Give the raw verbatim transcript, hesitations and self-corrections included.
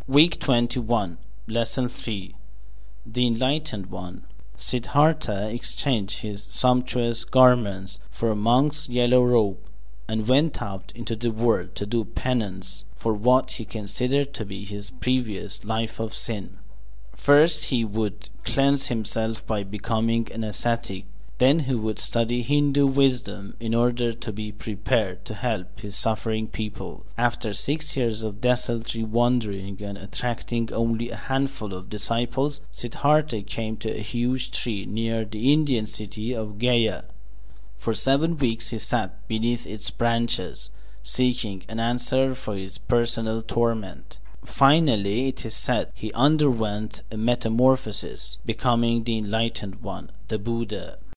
Week twenty-one, Lesson three. The Enlightened One. Siddhartha exchanged his sumptuous garments for a monk's yellow robe, and went out into the world to do penance for what he considered to be his previous life of sin. First he would cleanse himself by becoming an ascetic. Then he would study Hindu wisdom in order to be prepared to help his suffering people. After six years of desultory wandering and attracting only a handful of disciples, Siddhartha came to a huge tree near the Indian city of Gaya. For seven weeks he sat beneath its branches, seeking an answer for his personal torment. Finally, it is said, he underwent a metamorphosis, becoming the Enlightened One, the Buddha.